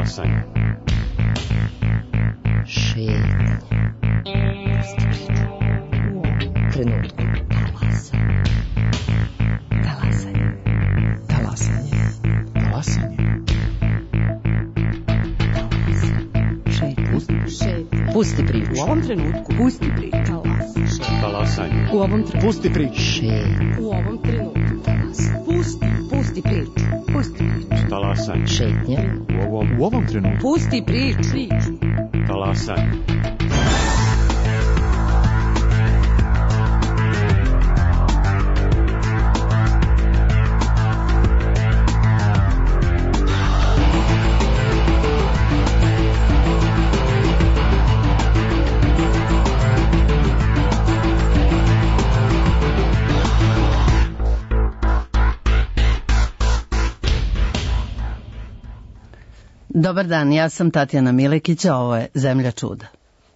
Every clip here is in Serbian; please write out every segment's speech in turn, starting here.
Talasanje. Šetnja. Trenutku. Talasanje. Talasanje. Talasanje. Pusti priču. U ovom trenutku. Pusti priču. Talasanje. U ovom trenutku. Pusti priču. U ovom trenutku. Pusti priču. Pusti priču. Talasanje. Šetnja. U ovom trenutku. Pusti priču. Talasanje. Dobar dan, ja sam Tatjana Milekić, a ovo je Zemlja čuda.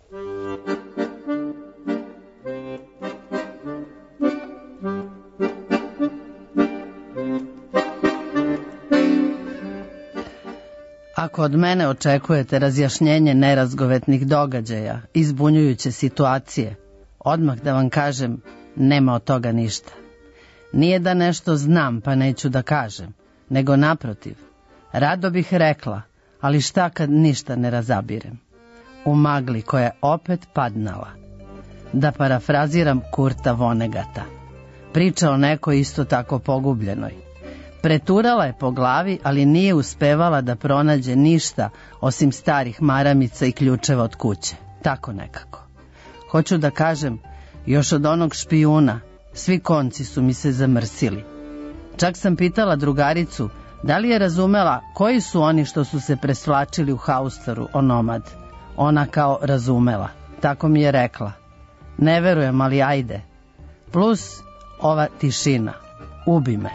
Ako od mene očekujete razjašnjenje nerazgovetnih događaja i zbunjujuće situacije, odmah da vam kažem, nema od toga ništa. Nije da nešto znam pa neću da kažem, nego naprotiv. Rado bih rekla, ali šta kad ništa ne razabirem? U magli koja je opet padnala. Da parafraziram Kurta Vonnegata. Priča o nekoj isto tako pogubljenoj. Preturala je po glavi, ali nije uspevala da pronađe ništa osim starih maramica i ključeva od kuće. Tako nekako. Hoću da kažem, još od onog špijuna, svi konci su mi se zamrsili. Čak sam pitala drugaricu, da li je razumela koji su oni što su se presvlačili u haustaru onomad? Ona kao razumela. Tako mi je rekla. Ne verujem, ali ajde. Plus ova tišina. Ubi me.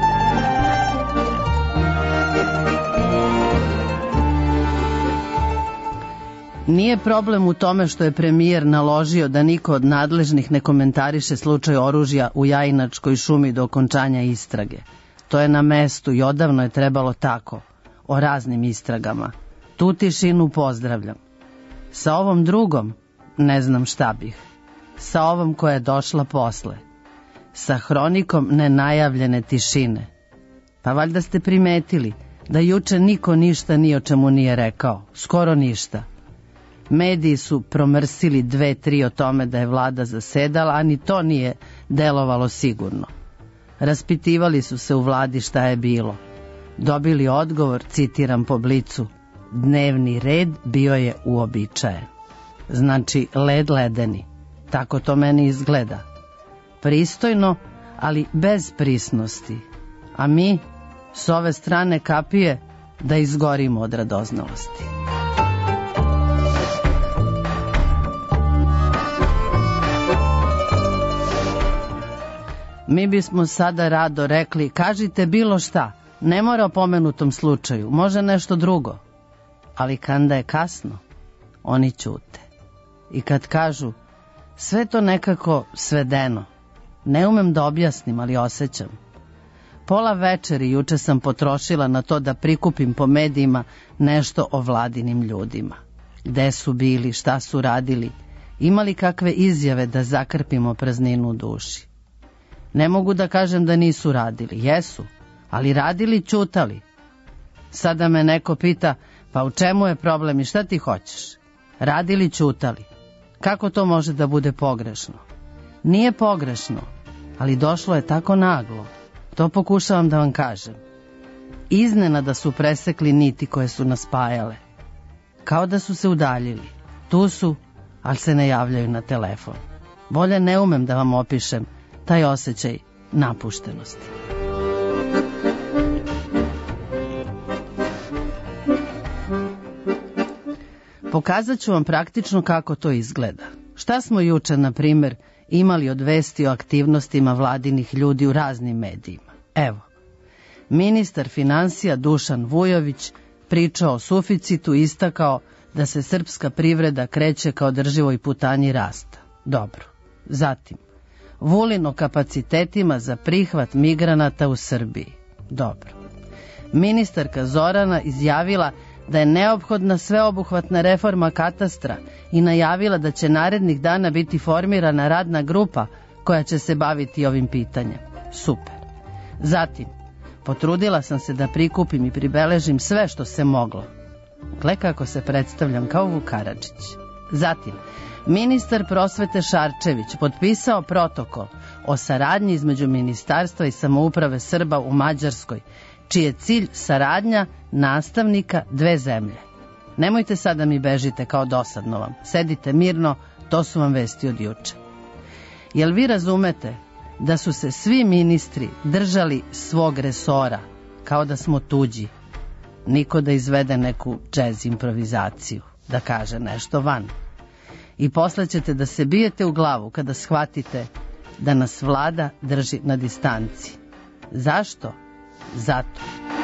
Nije problem u tome što je premijer naložio da niko od nadležnih ne komentariše slučaj oružja u Jajinačkoj šumi do okončanja istrage. To je na mestu i odavno je trebalo tako, o raznim istragama. Tu tišinu pozdravljam. Sa ovom drugom ne znam šta bih. Sa ovom koja je došla posle. Sa hronikom nenajavljene tišine. Pa valjda ste primetili da juče niko ništa ni o čemu nije rekao. Skoro ništa. Mediji su promrsili 2-3 o tome da je vlada zasedala, a ni to nije delovalo sigurno. Raspitivali su se u vladi šta je bilo. Dobili odgovor, citiram po Blicu, dnevni red bio je uobičajen. Znači led ledeni. Tako to meni izgleda. Pristojno, ali bez prisnosti. A mi, s ove strane kapije, da izgorimo od radoznalosti. Mi bismo sada rado rekli, kažite bilo šta, ne mora o pomenutom slučaju, može nešto drugo. Ali kanda je kasno, oni ćute. I kad kažu, sve to nekako svedeno, ne umem da objasnim, ali osjećam. Pola večeri juče sam potrošila na to da prikupim po medijima nešto o vladinim ljudima. Gde su bili, šta su radili, imali kakve izjave da zakrpimo prazninu u duši. Ne mogu da kažem da nisu radili, jesu, ali radili, ćutali. Sada me neko pita, pa u čemu je problem i šta ti hoćeš? Radili, ćutali. Kako to može da bude pogrešno? Nije pogrešno, ali došlo je tako naglo. To pokušavam da vam kažem. Iznenada su presekli niti koje su nas spajale. Kao da su se udaljili. Tu su, ali se ne javljaju na telefon. Bolje ne umem da vam opišem taj osjećaj napuštenosti. Pokazat ću vam praktično kako to izgleda. Šta smo juče, na primjer, imali od vesti o aktivnostima vladinih ljudi u raznim medijima? Evo, ministar finansija Dušan Vujović pričao o suficitu i istakao da se srpska privreda kreće ka održivoj putanji rasta. Dobro. Zatim, Vulin o kapacitetima za prihvat migranata u Srbiji. Dobro. Ministarka Zorana izjavila da je neophodna sveobuhvatna reforma katastra i najavila da će narednih dana biti formirana radna grupa koja će se baviti ovim pitanjem. Super. Zatim, potrudila sam se da prikupim i pribeležim sve što se moglo. Gle kako se predstavljam kao Vuk Karadžić. Zatim, ministar prosvete Šarčević potpisao protokol o saradnji između ministarstva i samouprave Srba u Mađarskoj, čiji je cilj saradnja nastavnika dve zemlje. Nemojte sad da mi bežite kao dosadno vam. Sedite mirno, to su vam vesti od juče. Jel vi razumete da su se svi ministri držali svog resora, kao da smo tuđi? Niko da izvede neku džez improvizaciju, da kaže nešto van. I posle ćete da se bijete u glavu kada shvatite da nas vlada drži na distanci. Zašto? Zato.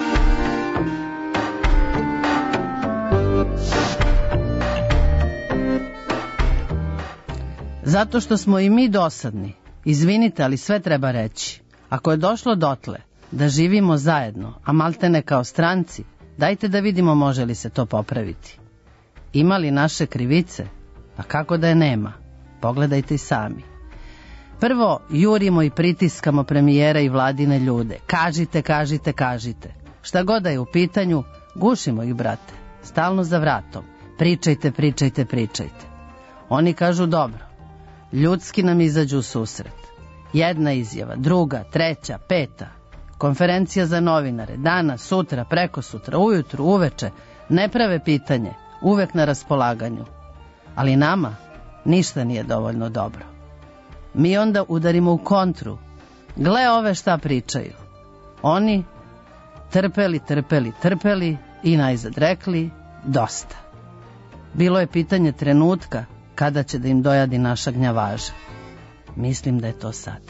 Zato što smo i mi dosadni. Izvinite, ali sve treba reći. Ako je došlo dotle da živimo zajedno, a maltene kao stranci, dajte da vidimo može li se to popraviti. Ima li naše krivice? Pa kako da je nema? Pogledajte i sami. Prvo, jurimo i pritiskamo premijera i vladine ljude. Kažite, kažite, kažite. Šta god da je u pitanju, gušimo ih, brate. Stalno za vratom. Pričajte, pričajte, pričajte. Oni kažu dobro. Ljudski nam izađu u susret. Jedna izjava, druga, treća, peta. Konferencija za novinare, danas, sutra, prekosutra, ujutru, uveče. Ne prave pitanje, uvek na raspolaganju. Ali nama ništa nije dovoljno dobro. Mi onda udarimo u kontru. Gle ove šta pričaju. Oni trpeli, trpeli, trpeli i najzad rekli dosta. Bilo je pitanje trenutka kada će da im dojadi naša gnjavaža. Mislim da je to sad.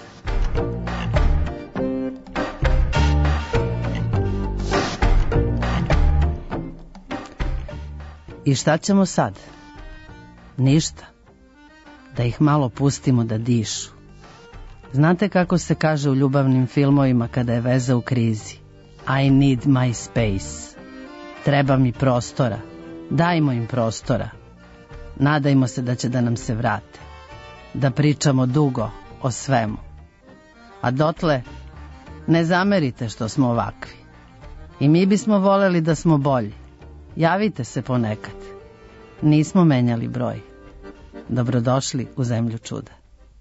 I šta ćemo sad? Ništa. Da ih malo pustimo da dišu. Znate kako se kaže u ljubavnim filmovima kada je veza u krizi? I need my space. Treba mi prostora. Dajmo im prostora. Nadajmo se da će da nam se vrate. Da pričamo dugo o svemu. A dotle, ne zamerite što smo ovakvi. I mi bismo voleli da smo bolji. Javite se ponekad. Nismo menjali broj. Dobrodošli u zemlju čuda.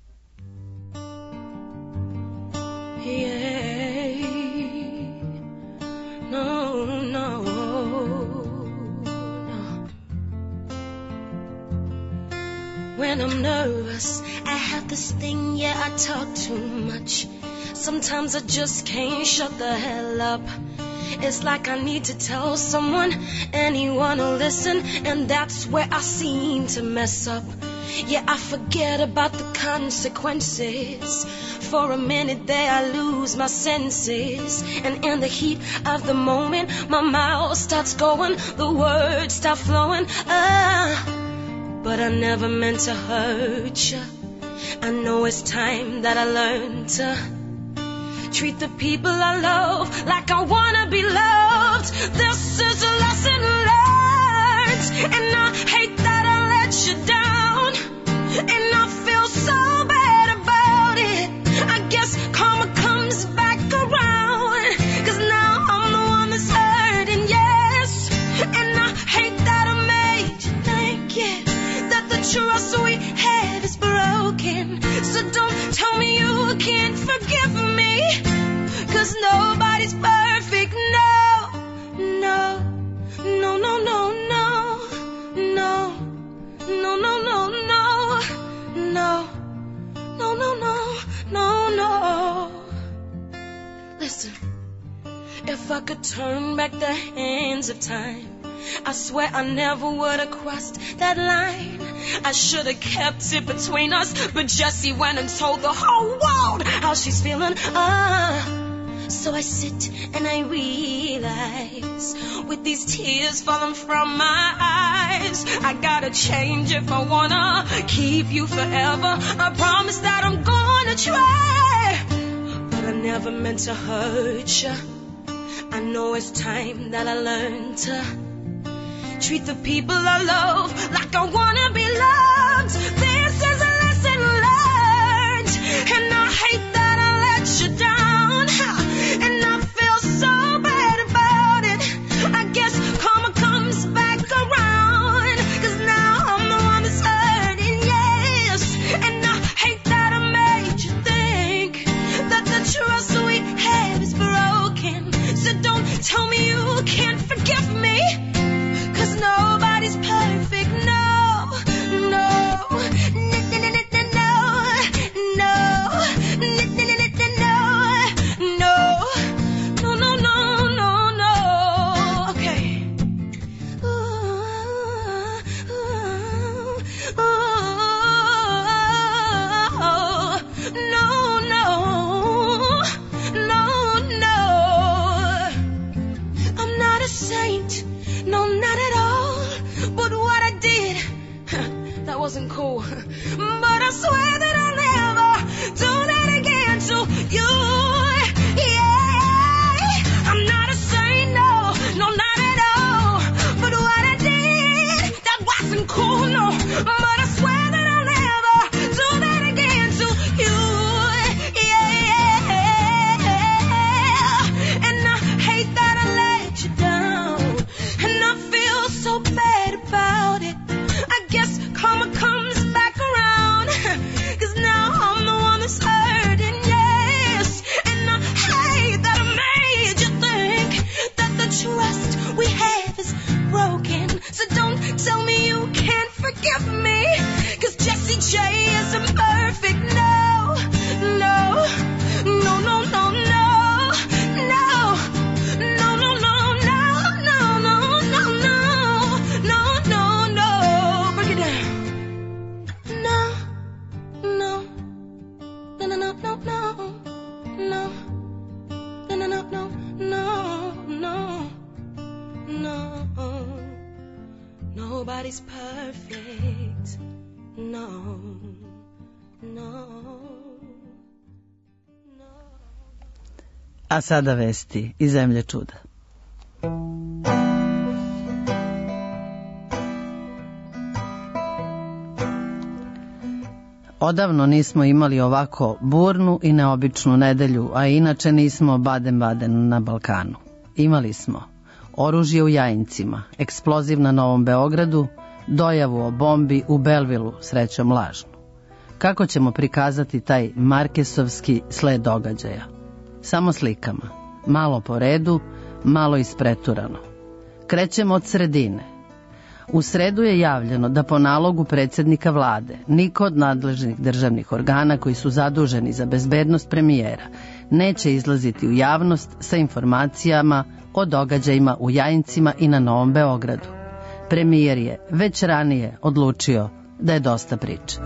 When I'm nervous, I have this thing, yeah, I talk too much. Sometimes I just can't shut the hell up. It's like I need to tell someone, anyone will listen, and that's where I seem to mess up. Yeah, I forget about the consequences. For a minute there I lose my senses, and in the heat of the moment my mouth starts going, the words start flowing. But I never meant to hurt you. I know it's time that I learn to treat the people I love like I wanna be loved. This is a lesson learned, and I hate that I let you down, and I feel so bad about it. I guess karma comes back around, 'cause now I'm the one that's hurting, yes. And I hate that I made you think it, that the trust we had is broken. So don't tell me you can't forgive me, 'cause nobody's perfect, no, no, no, no, no, no, no, no, no, no, no, no, no, no, no, no, no. Listen, if I could turn back the hands of time, I swear I never would have crossed that line. I should have kept it between us, but Jessie went and told the whole world how she's feeling. So I sit and I realize, with these tears falling from my eyes, I gotta change if I wanna keep you forever. I promise that I'm gonna try, but I never meant to hurt you. I know it's time that I learn to treat the people I love like I wanna be loved. This is a lesson learned, and I hate that I let you down, and I feel so bad about it. I guess karma comes back around, 'cause now I'm the one that's hurting, yes. And I hate that I made you think that the trust we have is broken. So don't tell me you can't forgive me, 'cause nobody's perfect, no, no, no, no, no, no, no, no, okay. I'm not a saint, no, not at all. But what I did, that wasn't cool. But I swear that I'll never do that again to you. Yeah, I'm not a saint, no, no, not at all. But what I did, that wasn't cool, no. But I swear that I'll never do that again to you. Yeah, and I hate that I let you down, and I feel so bad about it. I guess karma comes back around, 'cause now I'm the one that's hurting, yes. And I hate that I made you think that the trust we have is broken. So don't tell me you can't forgive me, 'cause Jessie J isn't perfect, no, no, no, no, no, no, no, no, no, no, no, no, no, no, no, no, no, break it down. No, no, no, no, no, no, no, no, no, no, no, no, no, no, nobody's perfect, no, no, no. A sada vesti iz zemlje čuda. Odavno nismo imali ovako burnu i neobičnu nedelju, a inače nismo Baden-Baden na Balkanu. Imali smo oružje u Jajincima, eksploziv na Novom Beogradu, dojavu o bombi u Belvilu, srećom lažnu. Kako ćemo prikazati taj Markesovski sled događaja? Samo slikama, malo po redu, malo ispreturano. Krećemo od sredine. U sredu je javljeno da po nalogu predsjednika vlade niko od nadležnih državnih organa koji su zaduženi za bezbednost premijera neće izlaziti u javnost sa informacijama o događajima u Jajincima i na Novom Beogradu. Premijer je već ranije odlučio da je dosta priče.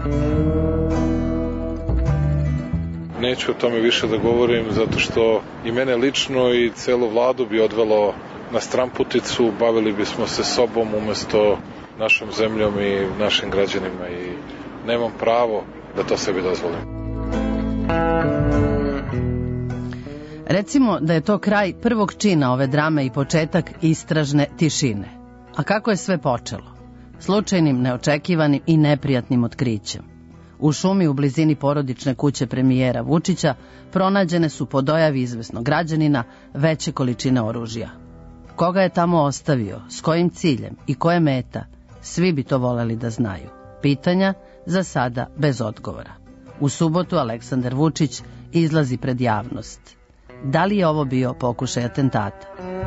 Neću o tome više da govorim, zato što i mene lično i celu vladu bi odvelo na stramputicu, bavili bismo se sobom umesto našom zemljom i našim građanima i nemam pravo da to sebi dozvolim. Recimo da je to kraj prvog čina ove drame i početak istražne tišine. A kako je sve počelo? Slučajnim, neočekivanim i neprijatnim otkrićem. U šumi u blizini porodične kuće premijera Vučića pronađene su po dojavi izvesnog građanina veće količine oružja. Koga je tamo ostavio, s kojim ciljem i koje meta, svi bi to voleli da znaju. Pitanja za sada bez odgovora. U subotu Aleksandar Vučić izlazi pred javnost. Da li je ovo bio pokušaj atentata?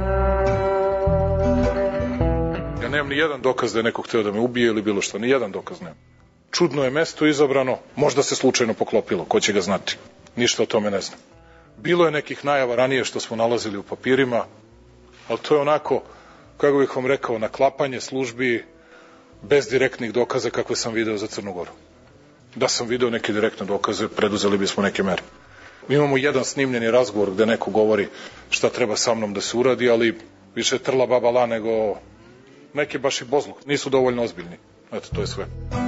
Ja nemam ni jedan dokaz da je neko hteo da me ubije ili bilo što, ni jedan dokaz nemam. Čudno je mesto izabrano, možda se slučajno poklopilo, ko će ga znati. Ništa o tome ne znam. Bilo je nekih najava ranije što smo nalazili u papirima, ali to je onako, kako bih vam rekao, naklapanje službi bez direktnih dokaza kakve sam video za Crnu Goru. Da sam video neke direktne dokaze, preduzeli bismo neke mere. Mi imamo jedan snimljeni razgovor gde neko govori šta treba sa mnom da se uradi, ali više trla baba la nego neki baš i bozluk. Nisu dovoljno ozbiljni. Eto, to je sve.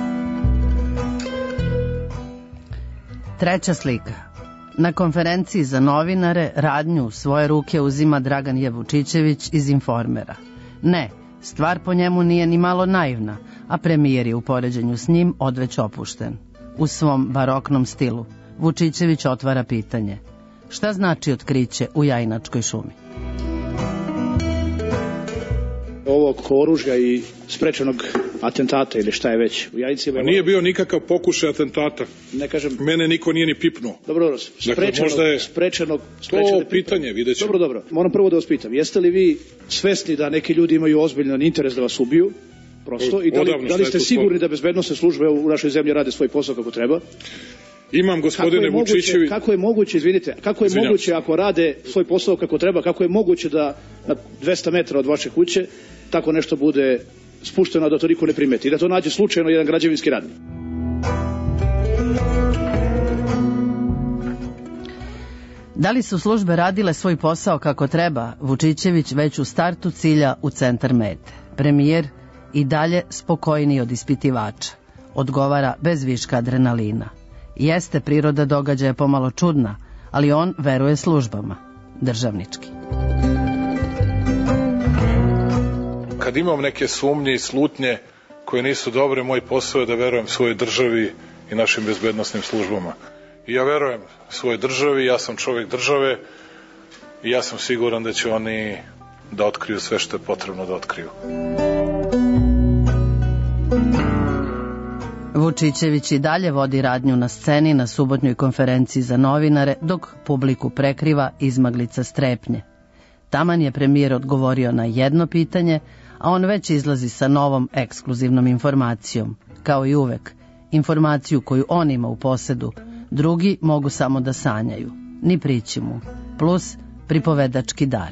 Treća slika. Na konferenciji za novinare radnju u svoje ruke uzima Dragan Jevučićević iz Informera. Ne, Stvar po njemu nije ni malo naivna, a premijer je u poređenju s njim odveć opušten. U svom baroknom stilu Vučićević otvara pitanje: šta znači otkriće u Jajinačkoj šumi? Ovo oko oružja i sprečenog atentata ili šta je već u Jajincima. Nije bio nikakav pokušaj atentata. Ne kažem. Mene niko nije ni pipnuo. Dobro, sprečenog to pitanje, vidjet ćemo. Dobro. Moram prvo da vas pitam, jeste li vi svesni da neki ljudi imaju ozbiljan interes da vas ubiju? Prosto. I da li ste sigurni da bezbednosne službe u našoj zemlji rade svoj posao kako treba? Imam, gospodine Vučićević. Kako je moguće, izvinite, moguće ako rade svoj posao kako treba, kako je moguće da na 200 metara od vaše kuće tako nešto bude spušteno da to niko ne primeti i da to nađe slučajno jedan građevinski radnik? Da li su službe radile svoj posao kako treba, Vučićević već u startu cilja u centar mete. Premijer i dalje spokojniji od ispitivača. Odgovara bez viška adrenalina. Jeste priroda događaja pomalo čudna, ali on veruje službama. Državnički. Kad imam neke sumnje i slutnje koje nisu dobre, moj posao je da verujem svojoj državi i našim bezbednosnim službama. I ja verujem svojoj državi, ja sam čovjek države i ja sam siguran da će oni da otkriju sve što je potrebno da otkriju. Vučićević i dalje vodi radnju na sceni na subotnjoj konferenciji za novinare, dok publiku prekriva izmaglica strepnje. Taman je premijer odgovorio na jedno pitanje, a on već izlazi sa novom ekskluzivnom informacijom. Kao i uvek, informaciju koju on ima u posedu, drugi mogu samo da sanjaju, ni prići mu, plus pripovedački dar.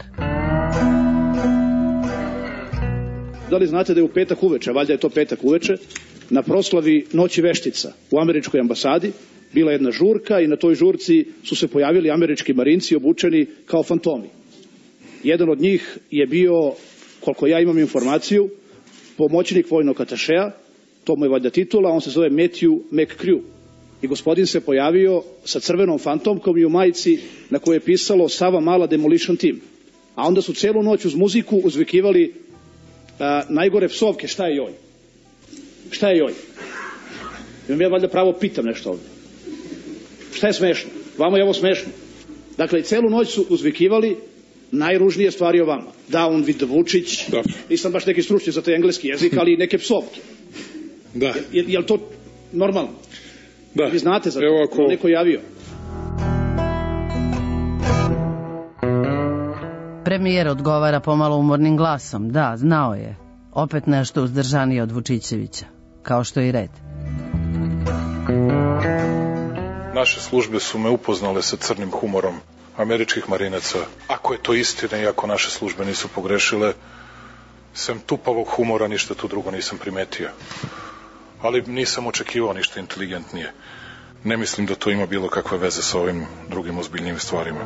Da li znate da je u petak uveče, valjda je to petak uveče, na proslavi Noći veštica u američkoj ambasadi bila jedna žurka i na toj žurci su se pojavili američki marinci obučeni kao fantomi. Jedan od njih je bio, koliko ja imam informaciju, pomoćnik vojnog atašea, to mu je valjda titula, on se zove Matthew McCrew. I gospodin se pojavio sa crvenom fantomkom i u majici na kojoj je pisalo Sava Mala Demolition Team. A onda su celu noć uz muziku uzvikivali najgore psovke, šta je joj? Šta je joj? Imam ja valjda pravo pitam nešto ovdje. Šta je smešno? Vama je ovo smešno. Dakle, celu noć su uzvikivali najružnije stvari o vama. Down with the Vučić. Da. Nisam baš neki stručnjak za taj engleski jezik, ali neke psovke. Da. Je li to normalno? Da. Vi znate za to? Ako... Neko javio. Premijer odgovara pomalo umornim glasom. Da, znao je. Opet nešto uzdržanije od Vučićevića. Kao što je i red. Naše službe su me upoznale sa crnim humorom američkih marinaca. Ako je to istina i ako naše službe nisu pogrešile, sem tupavog humora ništa tu drugo nisam primetio. Ali nisam očekivao ništa inteligentnije. Ne mislim da to ima bilo kakve veze sa ovim drugim ozbiljnim stvarima.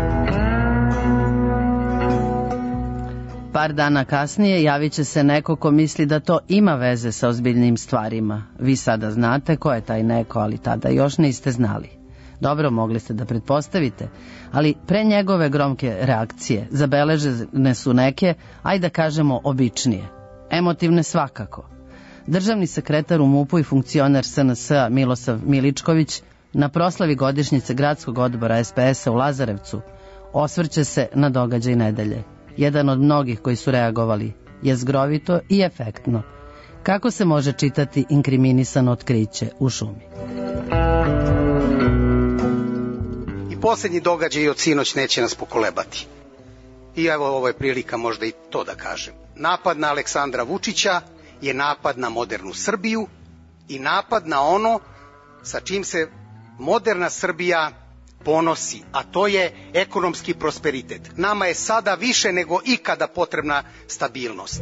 Par dana kasnije javit će se neko ko misli da to ima veze sa ozbiljnim stvarima. Vi sada znate ko je taj neko, ali tada još niste znali. Dobro, mogli ste da pretpostavite, ali pre njegove gromke reakcije zabeležene su neke, ajde da kažemo običnije. Emotivne svakako. Državni sekretar u MUP-u i funkcioner SNS-a Milosav Miličković na proslavi godišnjice gradskog odbora SPS-a u Lazarevcu osvrće se na događaj nedelje. Jedan od mnogih koji su reagovali, jezgrovito i efektno. Kako se može čitati inkriminisano otkriće u šumi? I posljednji događaj od sinoć neće nas pokolebati. I evo, ovo je prilika možda i to da kažem. Napad na Aleksandra Vučića je napad na modernu Srbiju i napad na ono sa čim se moderna Srbija ponosi, a to je ekonomski prosperitet. Nama je sada više nego ikada potrebna stabilnost.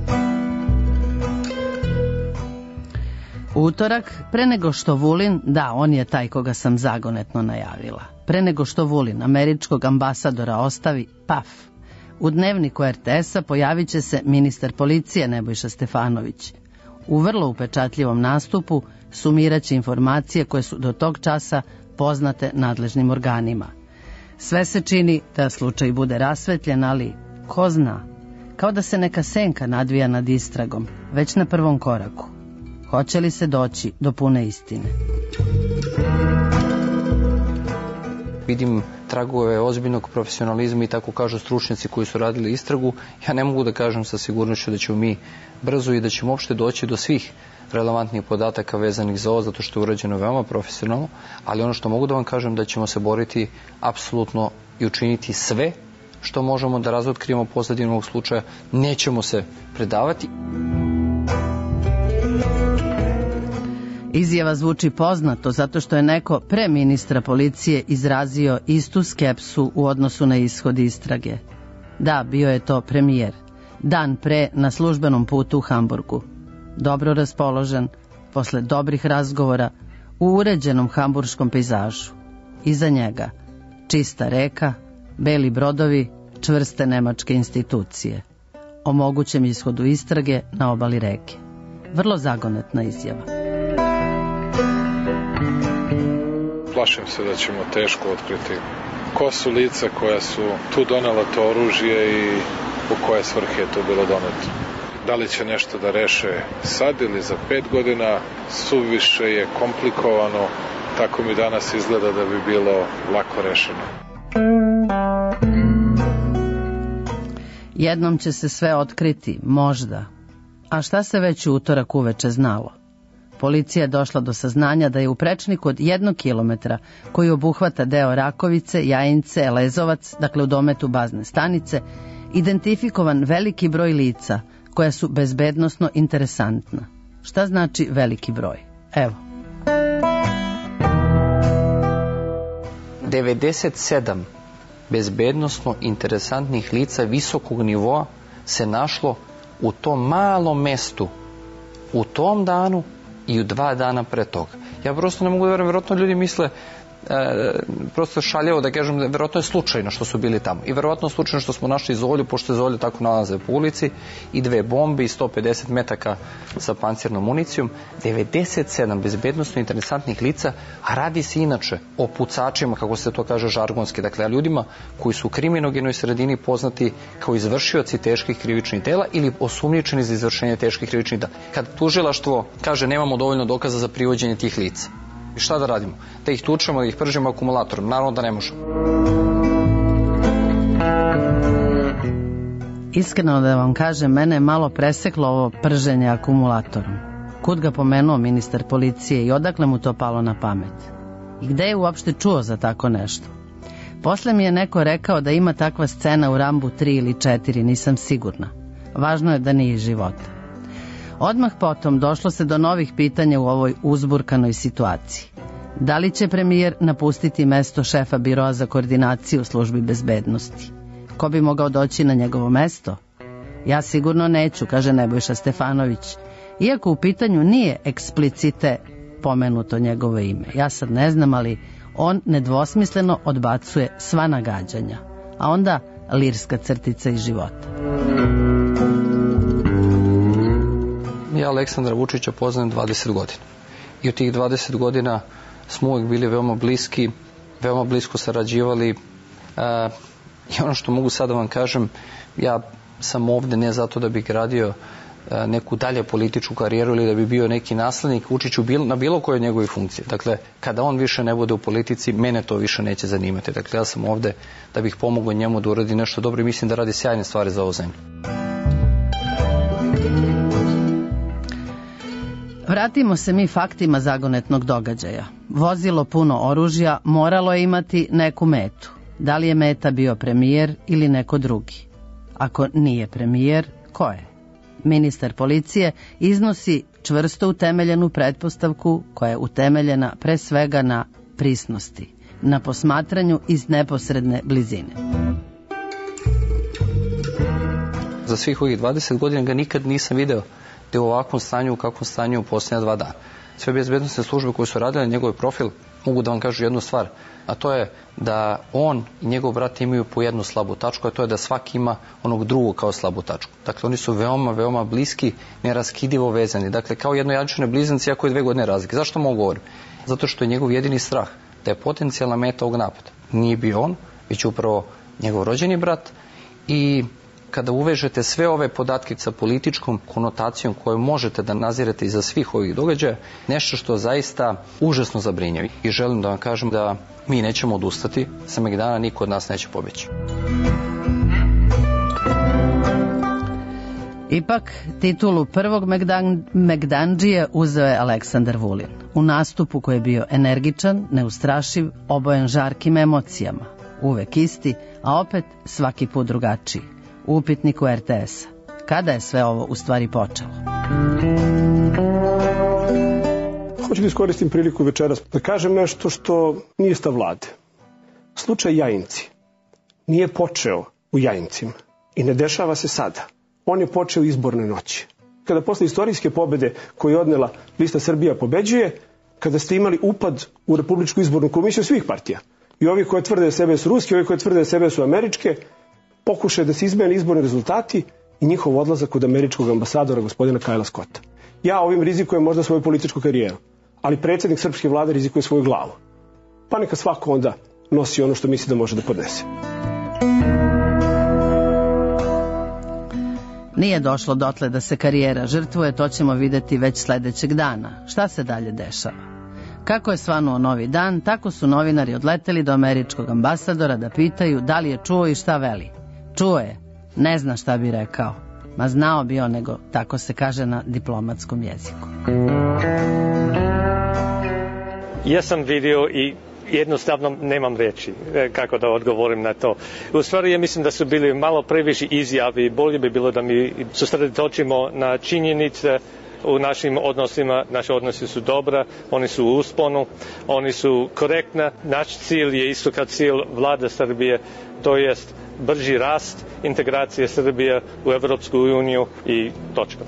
Utorak, pre nego što Vulin, da, on je taj koga sam zagonetno najavila, pre nego što Vulin američkog ambasadora ostavi, paf, u dnevniku RTS-a pojavit će se ministar policije Nebojša Stefanović. U vrlo upečatljivom nastupu sumiraće informacije koje su do tog časa poznate nadležnim organima. Sve se čini da slučaj bude rasvetljen, ali ko zna, Kao da se neka senka nadvija nad istragom, već na prvom koraku. Hoće li se doći do pune istine? Vidim tragove ozbiljnog profesionalizma i tako kažu stručnjaci koji su radili istragu. Ja ne mogu da kažem sa sigurnošću da ćemo mi brzo i da ćemo uopšte doći do svih relevantnih podataka vezanih za ovo, zato što je urađeno veoma profesionalno, ali ono što mogu da vam kažem da ćemo se boriti apsolutno i učiniti sve što možemo da razotkrijemo pozadinu ovog slučaja. Nećemo se predavati. Izjava zvuči poznato zato što je neko pre ministra policije izrazio istu skepsu u odnosu na ishod istrage. Da, bio je to premijer. Dan pre na službenom putu u Hamburgu. Dobro raspoložen, posle dobrih razgovora, u uređenom hamburškom pejzažu. Iza njega čista reka, beli brodovi, čvrste nemačke institucije. O mogućem ishodu istrage na obali reke. Vrlo zagonetna izjava. Plašim se da ćemo teško otkriti ko su lica koja su tu donela to oružje i u koje svrhe je to bilo doneto. Da li će nešto da reše sad ili za 5 godina, suviše je komplikovano, tako mi danas izgleda da bi bilo lako rešeno. Jednom će se sve otkriti, možda. A šta se već u utorak uveče znalo? Policija je došla do saznanja da je u prečniku od 1 kilometra, koji obuhvata deo Rakovice, Jajince, Lezovac, dakle u dometu bazne stanice, identifikovan veliki broj lica koja su bezbednosno interesantna. Šta znači veliki broj? Evo. 97 bezbednosno interesantnih lica visokog nivoa se našlo u tom malom mestu, u tom danu i u 2 dana pre toga. Ja prosto ne mogu da verujem, verovatno ljudi misle, prosto šaljevo da kažem, verovatno je slučajno što su bili tamo. I verovatno je slučajno što smo našli Zolju, pošto je Zolja tako nalaze po ulici, i 2 bombe i 150 metaka sa pancirnom municijom. 97 bezbednosno interesantnih lica, a radi se inače o pucačima, kako se to kaže žargonski, dakle ljudima koji su u kriminogenoj sredini poznati kao izvršioci teških krivičnih dela ili osumnjičeni za izvršenje teških krivičnih dela. Kad tužilaštvo kaže nemamo dovoljno dokaza za privođenje tih lica, i šta da radimo? Da ih tučemo, da ih pržimo akumulatorom? Naravno da ne možemo. Iskreno da vam kažem, mene je malo preseklo ovo prženje akumulatorom. Kud ga pomenuo ministar policije i odakle mu to palo na pamet? I gde je uopšte čuo za tako nešto? Posle mi je neko rekao da ima takva scena u Rambu 3 ili 4, nisam sigurna. Važno je da nije iz života. Odmah potom došlo se do novih pitanja u ovoj uzburkanoj situaciji. Da li će premijer napustiti mesto šefa biroa za koordinaciju u službi bezbednosti? Ko bi mogao doći na njegovo mesto? Ja sigurno neću, kaže Nebojša Stefanović, iako u pitanju nije eksplicite pomenuto njegovo ime. Ja sad ne znam, ali on nedvosmisleno odbacuje sva nagađanja. A onda lirska crtica iz života. Ja Aleksandra Vučića poznajem 20 godina. I u tih 20 godina smo uvijek bili veoma bliski, veoma blisko sarađivali. I ono što mogu sad da vam kažem, ja sam ovde ne zato da bi gradio neku dalje političku karijeru ili da bi bio neki naslednik Vučiću na bilo kojoj njegovoj funkciji. Dakle, kada on više ne bude u politici, mene to više neće zanimati. Dakle, ja sam ovde da bih pomogao njemu da uradi nešto dobro i mislim da radi sjajne stvari za ovu zemlju. Vratimo se mi faktima zagonetnog događaja. Vozilo puno oružja moralo je imati neku metu. Da li je meta bio premijer ili neko drugi? Ako nije premijer, ko je? Ministar policije iznosi čvrsto utemeljenu pretpostavku koja je utemeljena pre svega na prisnosti, na posmatranju iz neposredne blizine. Za svih ovih 20 godina ga nikad nisam video da je u ovakvom stanju, u kakvom stanju u posljednja 2 dana. Sve bezbednosne službe koje su radile njegov profil mogu da vam kažu jednu stvar, a to je da on i njegov brat imaju po jednu slabu tačku, a to je da svaki ima onog drugog kao slabu tačku. Dakle, oni su veoma, veoma bliski, neraskidivo vezani. Dakle, kao jednojačane blizanci, ako je 2 godine razlike. Zašto mogu govorim? Zato što je njegov jedini strah da je potencijalna meta ovog napada. Nije bio on, već upravo njegov rođeni brat i kada uvežete sve ove podatke sa političkom konotacijom koju možete da nazirate iza svih ovih događaja, nešto što zaista užasno zabrinjava. I želim da vam kažem da mi nećemo odustati, sa Megdana niko od nas neće pobeći. Ipak, titulu prvog Megdandžije uzeo je Aleksandar Vulin. U nastupu koji je bio energičan, neustrašiv, obojen žarkim emocijama. Uvek isti, a opet svaki put drugačiji. U upitniku RTS-a. Kada je sve ovo u stvari počelo? Hoću da iskoristim priliku večeras da kažem nešto što nije stav vlade. Slučaj Jajinci nije počeo u Jajincima i ne dešava se sada. On je počeo izborne noći. Kada posle istorijske pobede koju je odnela lista Srbija pobeđuje, kada ste imali upad u Republičku izbornu komisiju svih partija, i ovi koje tvrde sebe su ruski, ovi koje tvrde sebe su američke, pokušaju da se izmene izborni rezultati i njihov odlazak kod američkog ambasadora gospodina Kajla Scotta. Ja ovim rizikujem možda svoju političku karijeru, ali predsjednik srpske vlade rizikuje svoju glavu. Pa neka svako onda nosi ono što misli da može da podnese. Nije došlo dotle da se karijera žrtvuje, to ćemo videti već sledećeg dana. Šta se dalje dešava? Kako je svanuo novi dan, tako su novinari odleteli do američkog ambasadora da pitaju da li je čuo i šta veli. Čuo je, ne zna šta bi rekao. Ma znao bi on, nego tako se kaže na diplomatskom jeziku. Ja sam vidio i jednostavno nemam reći kako da odgovorim na to. U stvari ja mislim da su bili malo previše izjavi, bolje bi bilo da mi susredotočimo na činjenice u našim odnosima. Naši odnosi su dobra, oni su u usponu, oni su korektna. Naš cilj je isto kao cilj vlade Srbije, to jest brži rast, integracija Srbije u Evropsku uniju i točka.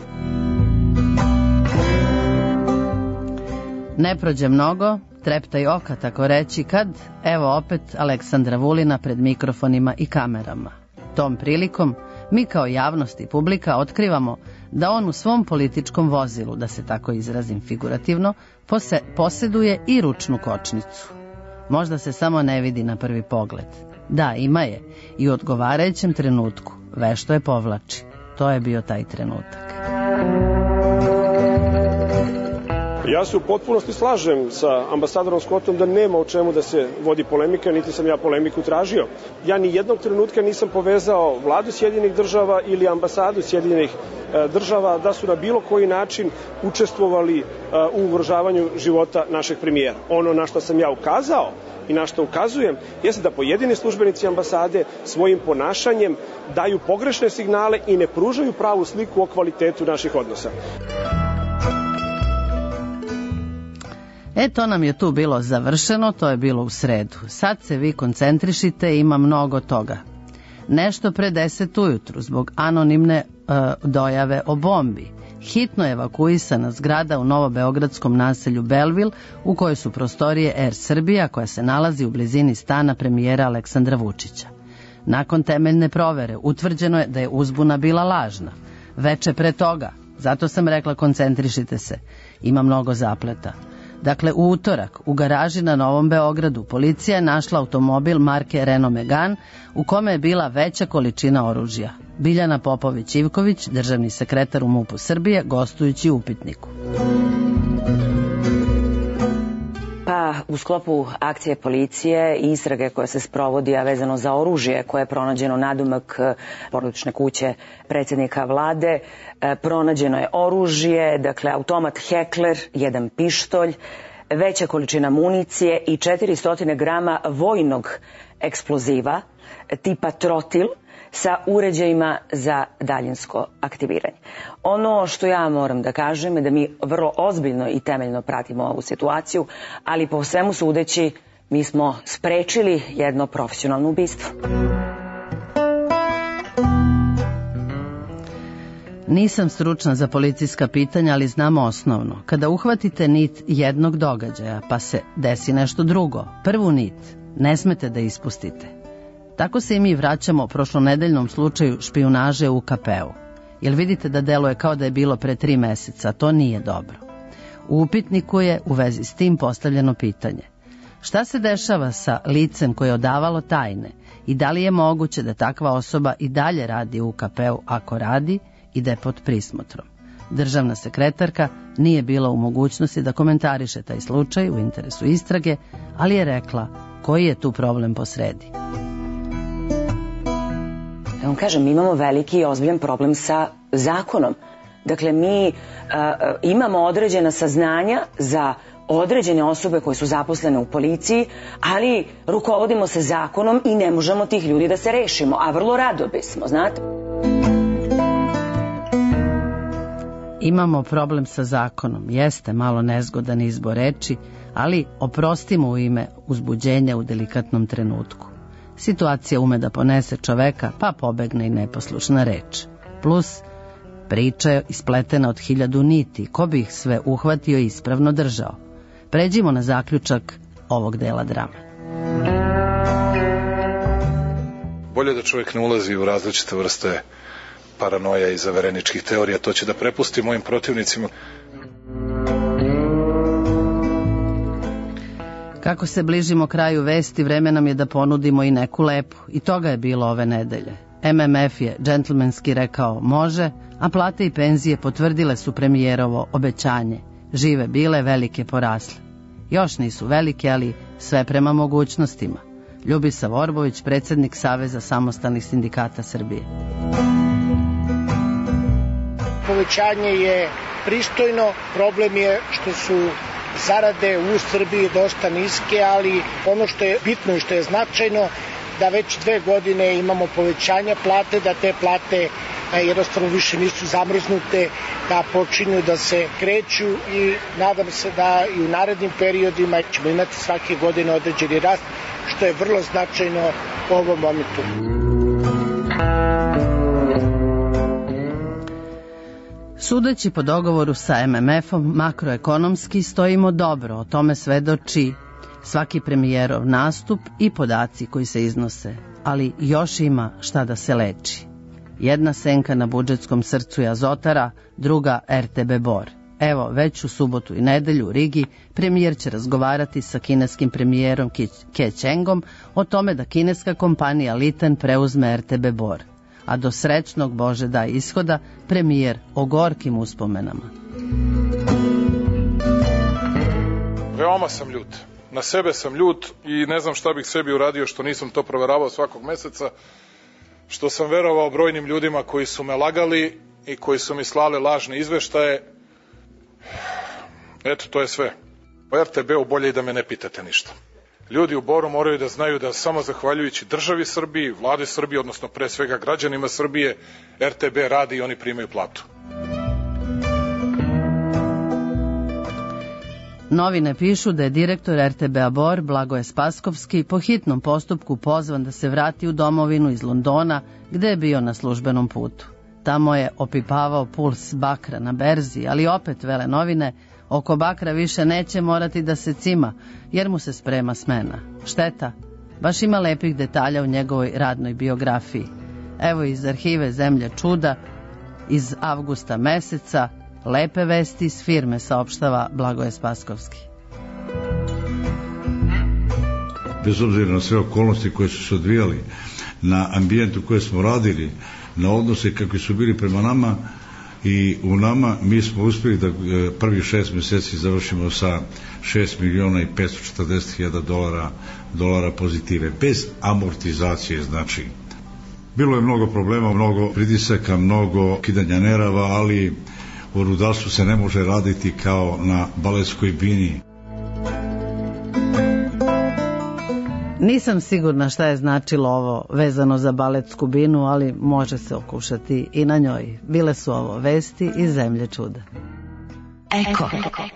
Ne prođe mnogo, treptaj oka tako reći, kad evo opet Aleksandra Vulina pred mikrofonima i kamerama. Tom prilikom mi kao javnost i publika otkrivamo da on u svom političkom vozilu, da se tako izrazim figurativno, poseduje i ručnu kočnicu. Možda se samo ne vidi na prvi pogled. Da, ima je i u odgovarajućem trenutku vešto je povlači. To je bio taj trenutak. Ja se u potpunosti slažem sa ambasadorom Scottom da nema o čemu da se vodi polemika, niti sam ja polemiku tražio. Ja ni jednog trenutka nisam povezao vladu Sjedinjenih država ili ambasadu Sjedinjenih država da su na bilo koji način učestvovali u ugrožavanju života našeg premijera. Ono na što sam ja ukazao i na što ukazujem jeste da pojedini službenici ambasade svojim ponašanjem daju pogrešne signale i ne pružaju pravu sliku o kvalitetu naših odnosa. To nam je tu bilo završeno, to je bilo u sredu. Sad se vi koncentrišite, ima mnogo toga. Nešto pre 10 ujutru, zbog anonimne dojave o bombi, hitno je evakuisana zgrada u novobeogradskom naselju Belville, u kojoj su prostorije Air Srbija, koja se nalazi u blizini stana premijera Aleksandra Vučića. Nakon temeljne provere utvrđeno je da je uzbuna bila lažna. Veče pre toga, zato sam rekla koncentrišite se, ima mnogo zapleta. Dakle, u utorak, u garaži na Novom Beogradu, policija je našla automobil marke Renault Megane u kome je bila veća količina oružja. Biljana Popović-Ivković, državni sekretar u MUP-u Srbije, gostujući u upitniku. Pa, u sklopu akcije policije i istrage koja se sprovodi, a vezano za oružje koje je pronađeno nadomak porodične kuće predsjednika vlade, pronađeno je oružje, dakle automat Heckler, jedan pištolj, veća količina municije i 400 grama vojnog eksploziva tipa trotil sa uređajima za daljinsko aktiviranje. Ono što ja moram da kažem je da mi vrlo ozbiljno i temeljno pratimo ovu situaciju, ali po svemu sudeći mi smo sprečili jedno profesionalno ubistvo. Nisam stručna za policijska pitanja, ali znam osnovno. Kada uhvatite nit jednog događaja, pa se desi nešto drugo, prvu nit ne smete da ispustite. Tako se i mi vraćamo o prošlonedeljnom slučaju špijunaže u KP-u. Jel vidite da deluje kao da je bilo pre 3 meseca, to nije dobro. U upitniku je u vezi s tim postavljeno pitanje. Šta se dešava sa licem koje je odavalo tajne i da li je moguće da takva osoba i dalje radi u UKP-u ako radi i da je pod prismotrom? Državna sekretarka nije bila u mogućnosti da komentariše taj slučaj u interesu istrage, ali je rekla koji je tu problem posredi. Ja vam kažem, mi imamo veliki i ozbiljan problem sa zakonom. Dakle, mi imamo određena saznanja za određene osobe koje su zaposlene u policiji, ali rukovodimo se zakonom i ne možemo tih ljudi da se rešimo, a vrlo rado bismo, znate. Imamo problem sa zakonom, jeste malo nezgodan izbor reči, ali oprostimo u ime uzbuđenja u delikatnom trenutku. Situacija ume da ponese čoveka, pa pobegne i neposlušna reč. Plus, priča je ispletena od 1000 niti, ko bi ih sve uhvatio i ispravno držao. Pređimo na zaključak ovog dela drame. Bolje da čovjek ne ulazi u različite vrste paranoja i zavereničkih teorija, to će da prepusti mojim protivnicima. Kako se bližimo kraju vesti, vreme nam je da ponudimo i neku lepu. I toga je bilo ove nedelje. MMF je džentlmenski rekao može, a plate i penzije potvrdile su premijerovo obećanje. Žive bile, velike porasle. Još nisu velike, ali sve prema mogućnostima. Ljubisav Orbović, predsjednik Saveza samostalnih sindikata Srbije. Povećanje je pristojno, problem je što su zarade u Srbiji dosta niske, ali ono što je bitno i što je značajno, da već 2 godine imamo povećanja plate, da te plate jednostavno više nisu zamrznute, da počinju da se kreću i nadam se da i u narednim periodima ćemo imati svake godine određeni rast, što je vrlo značajno u ovom momentu. Sudeći po dogovoru sa MMF-om, makroekonomski stojimo dobro, o tome svedoči svaki premijerov nastup i podaci koji se iznose, ali još ima šta da se leči. Jedna senka na budžetskom srcu je Azotara, druga RTB Bor. Evo, već u subotu i nedelju u Rigi premijer će razgovarati sa kineskim premijerom Ke Chengom o tome da kineska kompanija Liten preuzme RTB Bor. A do srećnog, Bože daj ishoda, premijer o gorkim uspomenama. Veoma sam ljut. Na sebe sam ljut i ne znam šta bih sebi uradio što nisam to proveravao svakog meseca, što sam verovao brojnim ljudima koji su me lagali i koji su mi slali lažne izveštaje. Eto, to je sve. O RTB-u bolje i da me ne pitate ništa. Ljudi u Boru moraju da znaju da samo zahvaljujući državi Srbiji, vladi Srbije, odnosno pre svega građanima Srbije, RTB radi i oni primaju platu. Novine pišu da je direktor RTB-a Bor, Blagoje Spaskovski, po hitnom postupku pozvan da se vrati u domovinu iz Londona, gde je bio na službenom putu. Tamo je opipavao puls bakra na berzi, ali opet, vele novine, oko bakra više neće morati da se cima, jer mu se sprema smena. Šteta, baš ima lepih detalja u njegovoj radnoj biografiji. Evo iz arhive Zemlja čuda, iz avgusta meseca, lepe vesti iz firme, saopštava Blagoje Spaskovski. Bez obzira na sve okolnosti koje su se odvijali, na ambijentu koje smo radili, na odnose kakvi su bili prema nama i u nama, mi smo uspjeli da prvih 6 mjeseci završimo sa 6.540.000 dolara pozitive, bez amortizacije, znači. Bilo je mnogo problema, mnogo pritisaka, mnogo kidanja nerava, ali u rudarstvu se ne može raditi kao na baletskoj bini. Nisam sigurna šta je značilo ovo vezano za baletsku binu, ali može se okušati i na njoj. Bile su ovo vesti iz Zemlje čuda. Eko.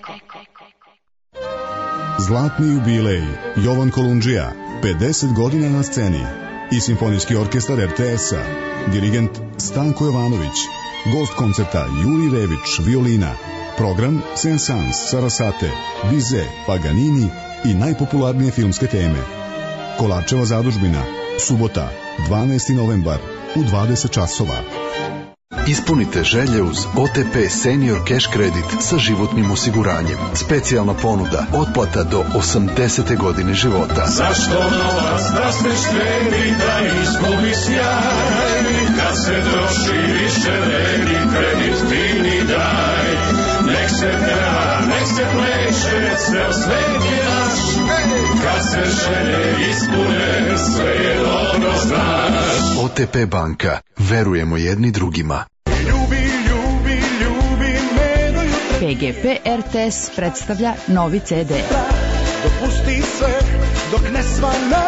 Zlatni jubilej Jovan Kolundžija, 50 godina na sceni i Simfonijski orkestar RTS-a, dirigent Stanko Jovanović, gost koncerta Juri Rević, violina, program Saint-Saëns, Sarasate, Bizet, Paganini i najpopularnije filmske teme. Kolarčeva zadužbina, subota, 12. novembar, u 20 časova. Ispunite želje uz OTP Senior Cash kredit sa životnim osiguranjem. Specijalna ponuda, otplata do 80. godine života. Zašto novac da se štedi, da izgubi sjaj, kad se troši više vredi, kredit fini daj. Nek se peva, nek se pleše, ceo svet je naš, kad se želje ispune, sve je dobro znaš. OTP banka, verujemo jedni drugima. PGP RTS predstavlja novi CD. Dopusti sve dok ne svanaj.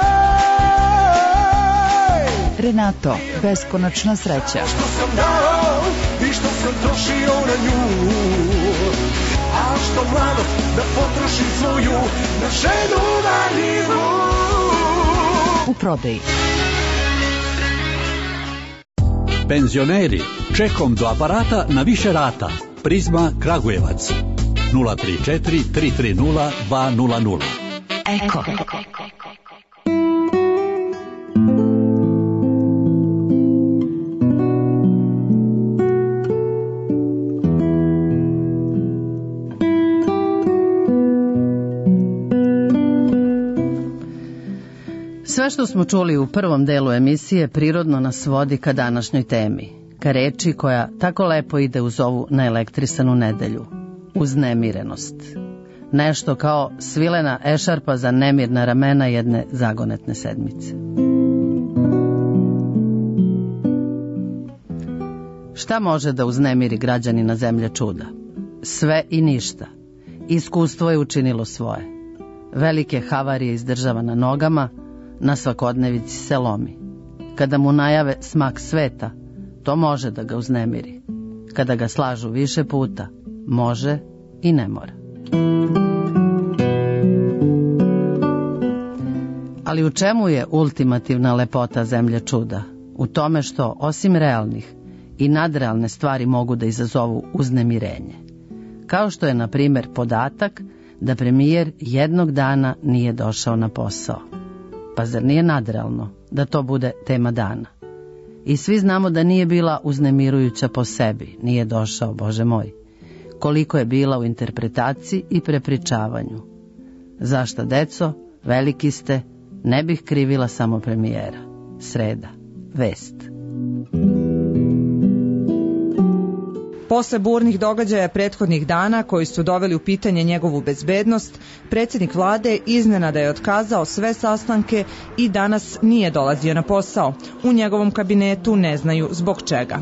Renato, beskonačna sreća. Što sam dao i što sam trošio na nju, a što mlado da potrošim svoju na ženu marljivu. U prodaji. Penzioneri, čekom do aparata na više rata. Prizma Kragujevac 034 330 200. Eko. Sve što smo čuli u prvom delu emisije prirodno nas vodi ka današnjoj temi, ka reči koja tako lepo ide uz ovu naelektrisanu nedelju, uznemirenost. Nešto kao svilena ešarpa za nemirna ramena jedne zagonetne sedmice. Šta može da uznemiri građanina zemlje čuda? Sve i ništa. Iskustvo je učinilo svoje. Velike havarije izdržava na nogama, na svakodnevici se lomi. Kada mu najave smak sveta, to može da ga uznemiri. Kada ga slažu više puta, može i ne mora. Ali u čemu je ultimativna lepota zemlje čuda? U tome što, osim realnih, i nadrealne stvari mogu da izazovu uznemirenje. Kao što je, na primjer, podatak da premijer jednog dana nije došao na posao. Pa zar nije nadrealno da to bude tema dana? I svi znamo da nije bila uznemirujuća po sebi, nije došao, Bože moj. Koliko je bila u interpretaciji i prepričavanju. Zašta, deco, veliki ste, ne bih krivila samo premijera. Sreda, vest. Posle burnih događaja prethodnih dana koji su doveli u pitanje njegovu bezbednost, predsjednik vlade iznenada je otkazao sve sastanke i danas nije dolazio na posao. U njegovom kabinetu ne znaju zbog čega.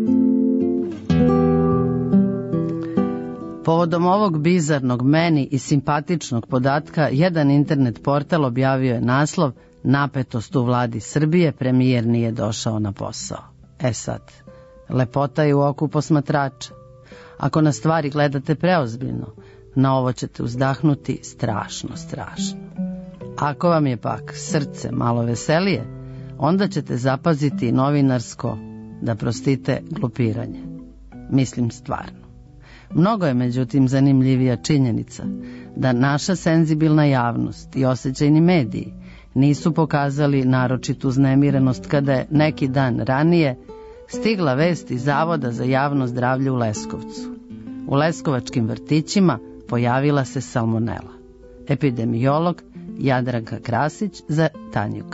Povodom ovog bizarnog, meni i simpatičnog podatka, jedan internet portal objavio je naslov "Napetost u vladi Srbije, premijer nije došao na posao". Sad, lepota je u oku posmatrača. Ako na stvari gledate preozbiljno, na ovo ćete uzdahnuti strašno, strašno. Ako vam je pak srce malo veselije, onda ćete zapaziti novinarsko, da prostite, glupiranje. Mislim stvarno. Mnogo je međutim zanimljivija činjenica da naša senzibilna javnost i osjećajni mediji nisu pokazali naročitu uznemirenost kada je neki dan ranije stigla vest iz Zavoda za javno zdravlje u Leskovcu. U leskovačkim vrtićima pojavila se salmonela. Epidemiolog Jadranka Krasić za Tanjuk.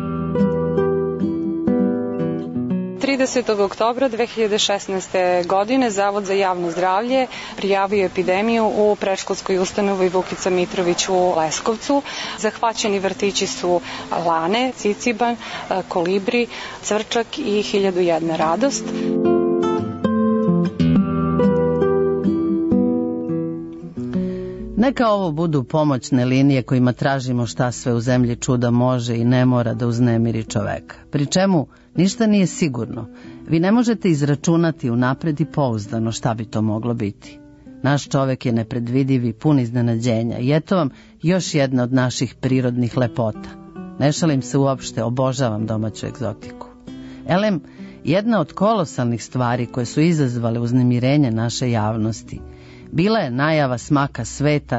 30. oktobra 2016. godine Zavod za javno zdravlje prijavio epidemiju u predškolskoj ustanovi Vukica Mitrović u Leskovcu. Zahvaćeni vrtići su Lane, Ciciban, Kolibri, Cvrčak i 1001 radost. Neka ovo budu pomoćne linije kojima tražimo šta sve u zemlji čuda može i ne mora da uznemiri čoveka. Pri čemu ništa nije sigurno. Vi ne možete izračunati unapred i pouzdano šta bi to moglo biti. Naš čovek je nepredvidiv i pun iznenađenja i eto vam još jedna od naših prirodnih lepota. Ne šalim se uopšte, obožavam domaću egzotiku. Elem, jedna od kolosalnih stvari koje su izazvale uznemirenje naše javnosti bila je najava smaka sveta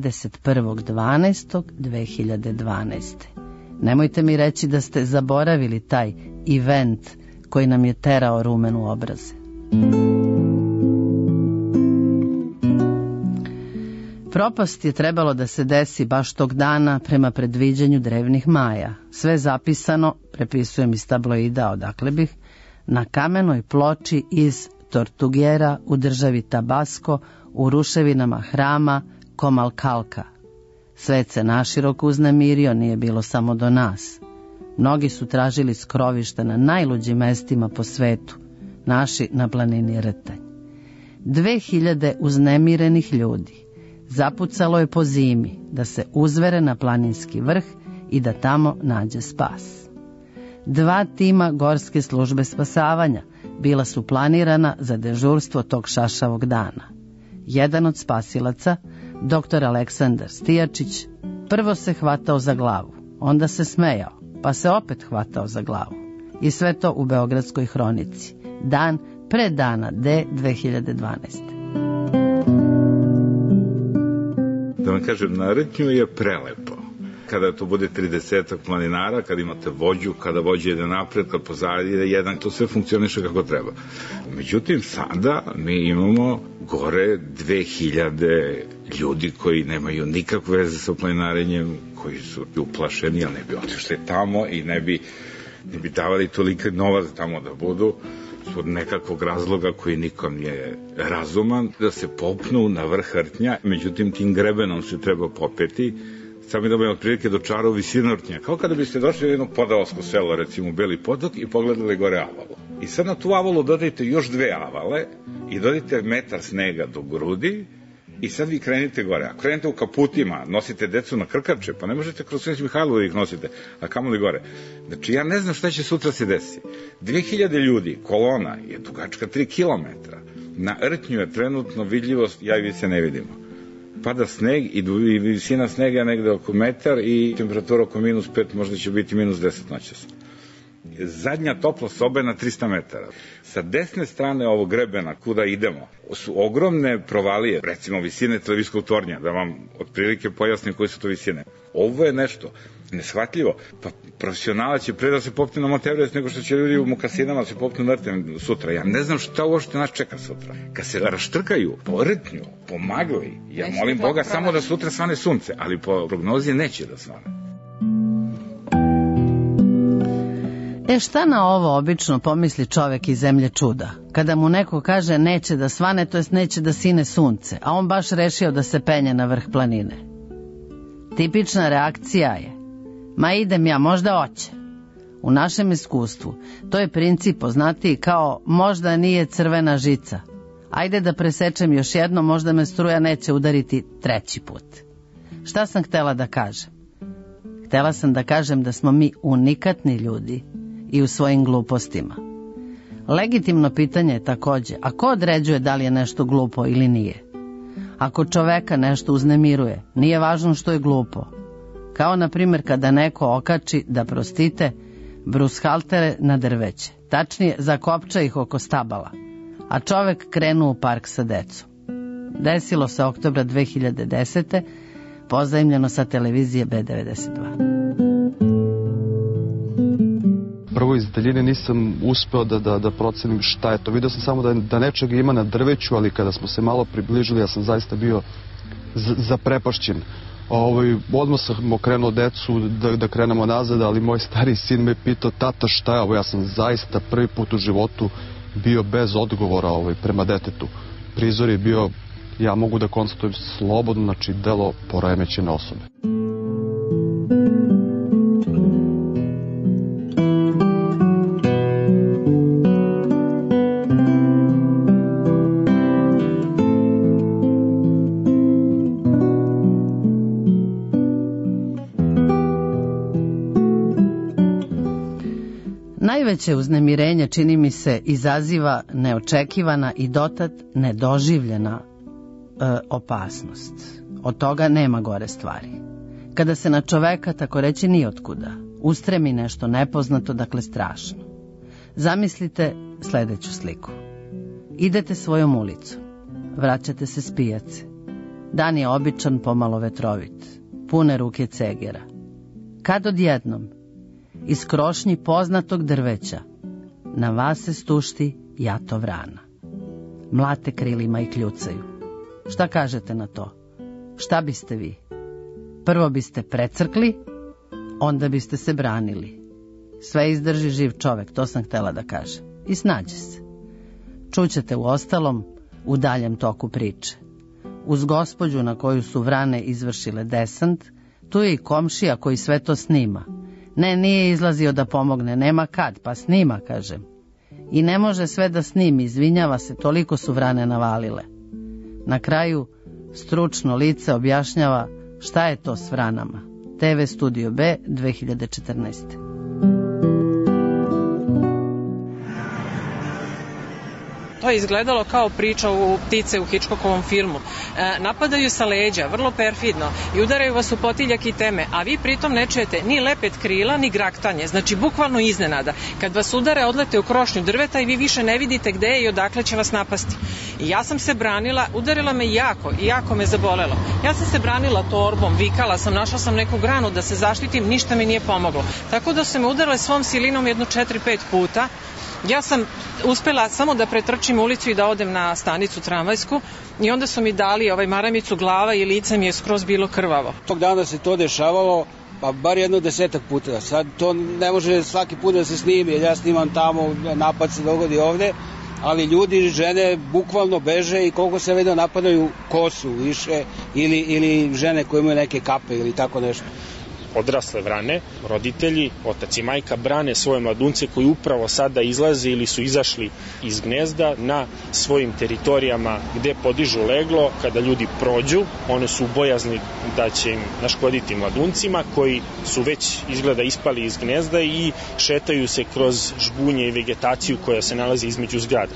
21.12.2012. Nemojte mi reći da ste zaboravili taj event koji nam je terao rumen u obraze. Propast je trebalo da se desi baš tog dana prema predviđanju drevnih Maja. Sve zapisano, prepisujem iz tabloida odakle bih, na kamenoj ploči iz Tortuguera u državi Tabasco u ruševinama hrama Comalcalca. Svet se naširoko uznemirio, nije bilo samo do nas. Mnogi su tražili skrovišta na najluđim mestima po svetu, naši na planini Rtanj. 2000 uznemirenih ljudi zapucalo je po zimi da se uzvere na planinski vrh i da tamo nađe spas. 2 tima gorske službe spasavanja bila su planirana za dežurstvo tog šašavog dana. Jedan od spasilaca, dr. Aleksandar Stijačić, prvo se hvatao za glavu, onda se smejao, pa se opet hvatao za glavu. I sve to u Beogradskoj hronici, dan pre dana D 2012. Da vam kažem, na Rtnju je prelepo. Kada to bude 30 planinara, kada imate vođu, kada vođa ide napred, kad pozadi ide jedan, to sve funkcioniše kako treba. Međutim, sada mi imamo gore 2000 ljudi koji nemaju nikakve veze sa planinarenjem, koji su uplašeni, ali ne bi otišli tamo i ne bi davali toliko novac tamo da budu, od nekakvog razloga koji nikom nije razuman, da se popnu na vrh Rtnja, međutim tim grebenom se treba popeti, sami da bi otprilike dočarao visinu Rtnja. Kao kada biste došli u jedno podavsko selo, recimo u Beli Potok, i pogledali gore avalu. I sad na tu avalu dodajte još 2 avale i dodajte metar snega do grudi i sad vi krenite gore. Ako krenete u kaputima, nosite decu na krkače, pa ne možete kroz Sreć Mihajlovo ih nosite, a kamoli gore. Znači, ja ne znam šta će sutra se desi. 2000 ljudi, kolona je dugačka 3 kilometra. Na Rtnju je trenutno vidljivost, ja i vi se ne vidimo. Pada sneg i visina snega je negde oko metar i temperatura oko -5, možda će biti -10 noćas. Zadnja topla soba je na 300 metara. Sa desne strane ovog grebena, kuda idemo, su ogromne provalije, recimo visine televizijskog tornja, da vam otprilike pojasnim koje su to visine. Ovo je nešto neshvatljivo. Pa profesionalac će pre da se popne na Mount Everest nego što će ljudi u mokasinama se popnu na Rtnjem sutra. Ja ne znam šta uopšte nas čeka sutra. Kad se raštrkaju po Rtnju, po magli, ja molim Boga samo da sutra svane sunce, ali po prognozi neće da svane. Šta na ovo obično pomisli čovek iz zemlje čuda? Kada mu neko kaže neće da svane, to jest neće da sine sunce, a on baš rešio da se penje na vrh planine. Tipična reakcija je: ma idem ja, možda oće. U našem iskustvu to je princip poznatiji kao možda nije crvena žica. Ajde da presečem još jedno, možda me struja neće udariti 3. put. Šta sam htela da kažem? Htela sam da kažem da smo mi unikatni ljudi i u svojim glupostima. Legitimno pitanje je takođe, a ko određuje da li je nešto glupo ili nije? Ako čoveka nešto uznemiruje, nije važno što je glupo. Kao na primjer kada neko okači, da prostite, brushaltere na drveće, tačnije zakopča ih oko stabala, a čovek krenu u park sa decom. Desilo se oktobra 2010. pozajmljeno sa televizije B92. Prvo iz daljine nisam uspeo da procenim šta je to. Video sam samo da nečega ima na drveću, ali kada smo se malo približili, ja sam zaista bio zaprepašćen. Odmah sam okrenuo decu da krenemo nazad, ali moj stari sin me pitao: tata, šta je ovo? Ja sam zaista prvi put u životu bio bez odgovora prema detetu. Prizor je bio, ja mogu da konstatujem slobodno, znači delo poremećene osobe. Najveće uznemirenje, čini mi se, izaziva neočekivana i dotad nedoživljena opasnost. Od toga nema gore stvari. Kada se na čoveka, tako reći nijotkuda, ustremi nešto nepoznato, dakle strašno. Zamislite sledeću sliku. Idete svojom ulicom, vraćate se s pijace. Dan je običan, pomalo vetrovit, pune ruke cegera. Kad odjednom, iz krošnji poznatog drveća, na vas se stušti jato vrana. mlate krilima i kljucaju. Šta kažete na to? Šta biste vi? Prvo biste precrkli, onda biste se branili. Sve izdrži živ čovek, to sam htela da kažem. I snađe se. Čućete u ostalom u daljem toku priče. Uz gospođu na koju su vrane izvršile desant, tu je i komšija koji sve to snima. Ne, nije izlazio da pomogne, nema kad, pa snima, kažem. I ne može sve da snimi, izvinjava se, toliko su vrane navalile. Na kraju, stručno lice objašnjava šta je to s vranama. TV Studio B, 2014. To je izgledalo kao priča u ptice u Hitchcockovom filmu. Napadaju sa leđa, vrlo perfidno, i udaraju vas u potiljak i teme, a vi pritom ne čujete ni lepet krila, ni graktanje, znači bukvalno iznenada. Kad vas udare, odlete u krošnju drveta i vi više ne vidite gde je i odakle će vas napasti. I ja sam se branila, udarila me jako me zabolelo. Ja sam se branila torbom, vikala sam, našla sam neku granu da se zaštitim, ništa mi nije pomoglo. Tako da su me udarale svom silinom jedno 4-5 puta. Ja sam uspela samo da pretrčim ulicu i da odem na stanicu tramvajsku i onda su mi dali maramicu, glava i lice mi je skroz bilo krvavo. Tog dana se to dešavalo, pa bar jedno 10 puta. Sad to ne može svaki put da se snimi, jer ja snimam tamo, napad se dogodi ovde, ali ljudi i žene bukvalno beže i koliko se vede napadaju kosu više ili žene koje imaju neke kape ili tako nešto. Odrasle vrane, roditelji, otac i majka brane svoje mladunce koji upravo sada izlaze ili su izašli iz gnezda na svojim teritorijama gde podižu leglo. Kada ljudi prođu, one su bojazni da će im naškoditi mladuncima koji su već izgleda ispali iz gnezda i šetaju se kroz žbunje i vegetaciju koja se nalazi između zgrada.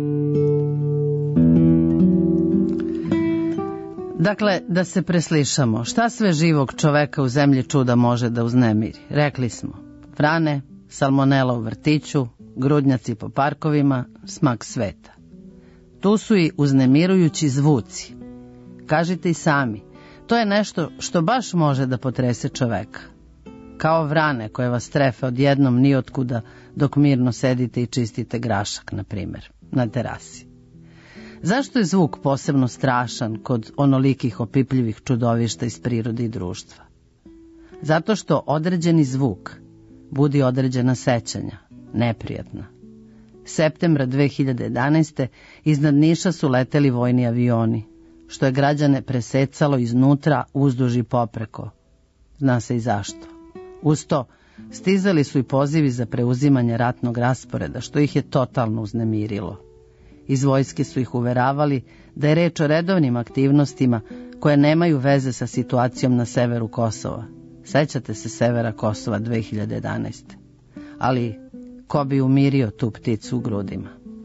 Dakle, da se preslišamo, šta sve živog čoveka u zemlji čuda može da uznemiri? Rekli smo, vrane, salmonela u vrtiću, grudnjaci po parkovima, smak sveta. Tu su i uznemirujući zvuci. Kažite i sami, to je nešto što baš može da potrese čoveka. Kao vrane koje vas trefe odjednom nijotkuda dok mirno sedite i čistite grašak, na primjer, na terasi. Zašto je zvuk posebno strašan kod onolikih opipljivih čudovišta iz prirode i društva? Zato što određeni zvuk budi određena sećanja, neprijatna. Septembra 2011. iznad Niša su leteli vojni avioni, što je građane presecalo iznutra uzduž i popreko. Zna se i zašto. Uz to, stizali su i pozivi za preuzimanje ratnog rasporeda, što ih je totalno uznemirilo. Iz vojske su ih uveravali da je reč o redovnim aktivnostima koje nemaju veze sa situacijom na severu Kosova. Sećate se severa Kosova 2011. Ali ko bi umirio tu pticu u grudima?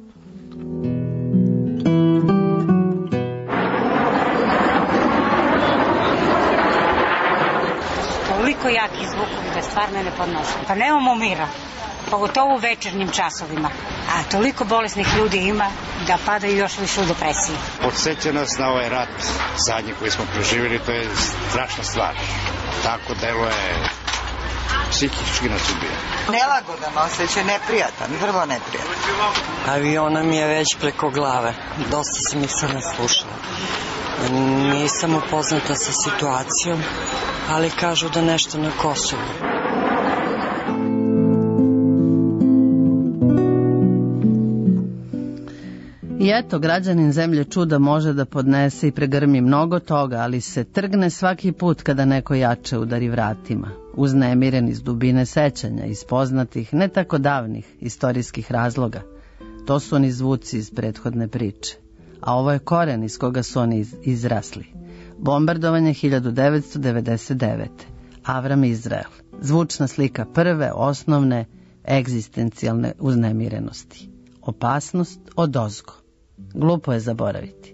Toliko jaki zvukovi da stvarno ne podnosim. Pa nemamo mira, pogotovo u večernjim časovima. A toliko bolesnih ljudi ima da padaju još više u depresiju. Podsjeća nas na ovaj rat zadnji koji smo proživjeli, to je strašna stvar. Tako deluje, psihički nas ubija. Nelagodan osjećaj, neprijatan, vrlo neprijatan. Aviona mi je već preko glave, dosta sam ih sad naslušala. Nisam upoznata sa situacijom, ali kažu da nešto na Kosovu. I eto, građanin zemlje čuda može da podnese i pregrmi mnogo toga, ali se trgne svaki put kada neko jače udari vratima, uznemiren iz dubine sećanja, iz poznatih, ne tako davnih, istorijskih razloga. To su oni zvuci iz prethodne priče. A ovo je koren iz koga su oni izrasli. Bombardovanje 1999. Avram Izrael. Zvučna slika prve, osnovne, egzistencijalne uznemirenosti. Opasnost odozgo. Glupo je zaboraviti.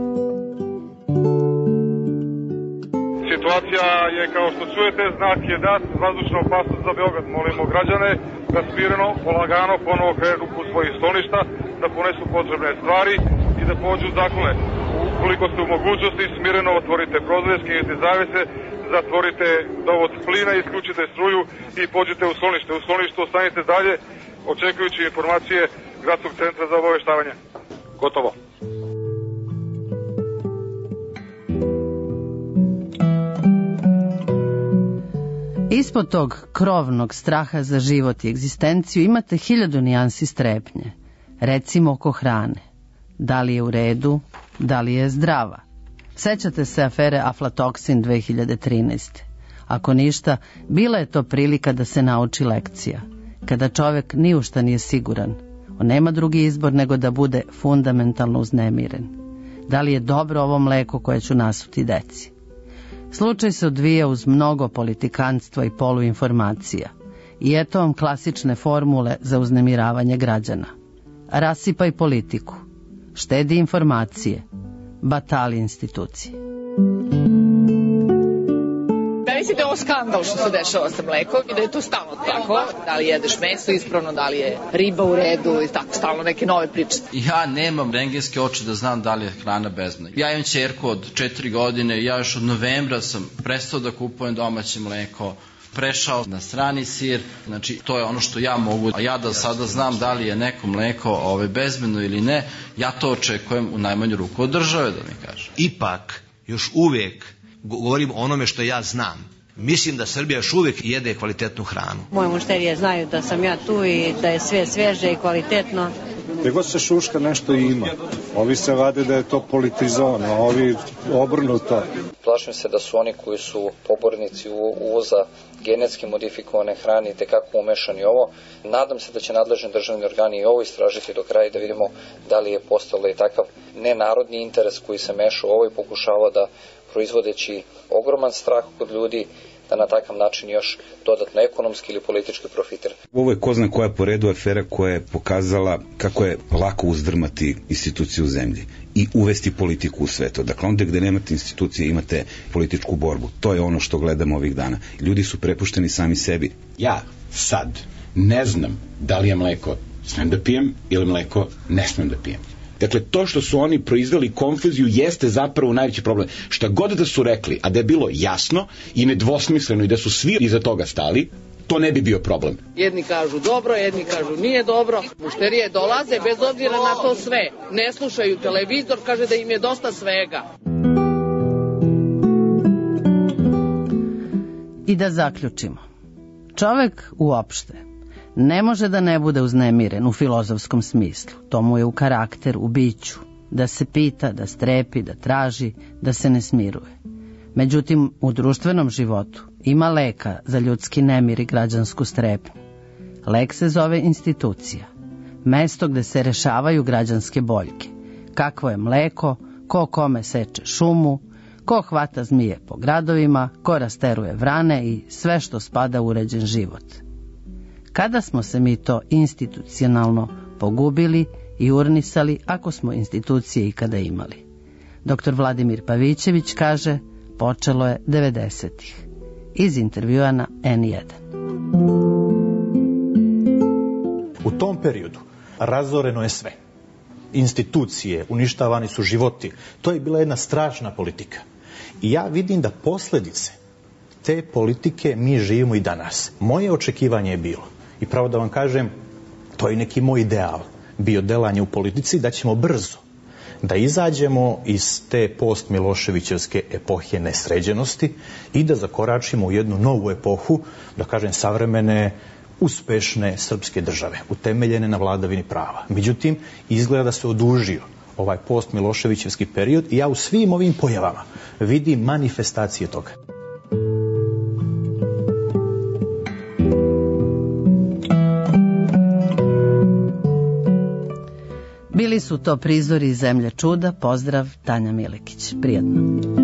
Situacija je, kao što čujete, znak je dat, vazdušna opasnost za Beograd. Molimo građane da smireno, polagano ponovo krenu put svojih stolišta, da ponesu potrebne stvari i da pođu zaklone. Ukoliko ste u mogućnosti, smireno otvorite prozore, skinite zavese, zatvorite dovod plina, isključite struju i pođite u sklonište. U skloništu ostanite dalje, očekujući informacije Gradskog centra za obaveštavanje. Gotovo. Ispod tog krovnog straha za život i egzistenciju imate 1000 nijansi strepnje. Recimo oko hrane. Da li je u redu, da li je zdrava. Sećate se afere aflatoksin 2013. Ako ništa, bila je to prilika da se nauči lekcija. Kada čovek ni u šta nije siguran, on nema drugi izbor nego da bude fundamentalno uznemiren. Da li je dobro ovo mleko koje ću nasuti deci? Slučaj se odvija uz mnogo politikanstva i poluinformacija. I eto vam klasične formule za uznemiravanje građana. Rasipaj politiku, štedi informacije, batali institucije. Da mislite da je ovo skandal što se dešava sa mlekom i da je to stalno tako? Da li jedeš meso ispravno, da li je riba u redu i tako, stalno neke nove priče? Ja nemam rentgenske oči da znam da li je hrana bezbedna. Ja imam ćerku od 4 godine, ja još od novembra sam prestao da kupujem domaće mleko, prešao na strani sir, znači to je ono što ja mogu, a ja da sada znam da li je neko mleko bezbedno ili ne, ja to očekujem u najmanju ruku od države, da mi kaže. Ipak, još uvijek govorim o onome što ja znam. Mislim da Srbija još uvijek jede kvalitetnu hranu. Moje mušterije znaju da sam ja tu i da je sve sveže i kvalitetno. Gde god se šuška nešto ima. Ovi se vade da je to politizovano, a ovi obrnuto. Plašim se da su oni koji su pobornici uvoza genetski modifikovane hrane i tekako umešani ovo. Nadam se da će nadležni državni organi i ovo istražiti do kraja i da vidimo da li je postalo i takav nenarodni interes koji se meša u ovo i pokušava da proizvodeći ogroman strah kod ljudi, da na takav način još dodatno ekonomski ili politički profitira. Ovo je ko zna koja po redu afera koja je pokazala kako je lako uzdrmati instituciju u zemlji i uvesti politiku u sve to. Dakle, onda gde nemate institucije imate političku borbu. To je ono što gledamo ovih dana. Ljudi su prepušteni sami sebi. Ja sad ne znam da li je mleko smem da pijem ili mleko ne smem da pijem. Dakle, to što su oni proizveli konfuziju jeste zapravo najveći problem. Šta god da su rekli, a da je bilo jasno i nedvosmisleno i da su svi iza toga stali, to ne bi bio problem. Jedni kažu dobro, jedni kažu nije dobro. Mušterije dolaze bez obzira na to sve. Ne slušaju televizor, kaže da im je dosta svega. I da zaključimo. Čovek uopšte ne može da ne bude uznemiren u filozofskom smislu. To mu je u karakter, u biću. Da se pita, da strepi, da traži, da se ne smiruje. Međutim, u društvenom životu ima leka za ljudski nemir i građansku strepnju. Lek se zove institucija. Mesto gde se rešavaju građanske boljke. Kakvo je mleko, ko kome seče šumu, ko hvata zmije po gradovima, ko rasteruje vrane i sve što spada u uređen život. Kada smo se mi to institucionalno pogubili i urnisali, ako smo institucije ikada imali? Dr. Vladimir Pavićević kaže, počelo je 90-ih. Iz intervjua na N1. U tom periodu razoreno je sve. Institucije, uništavani su životi. To je bila jedna strašna politika. I ja vidim da posljedice te politike mi živimo i danas. Moje očekivanje je bilo, i pravo da vam kažem, to je neki moj ideal, bio delanje u politici, da ćemo brzo da izađemo iz te post-Miloševićevske epohe nesređenosti i da zakoračimo u jednu novu epohu, da kažem, savremene, uspešne srpske države, utemeljene na vladavini prava. Međutim, izgleda da se odužio ovaj post-Miloševićevski period i ja u svim ovim pojavama vidim manifestacije toga. Bili su to prizori iz Zemlje čuda. Pozdrav, Tanja Milekić. Prijetno.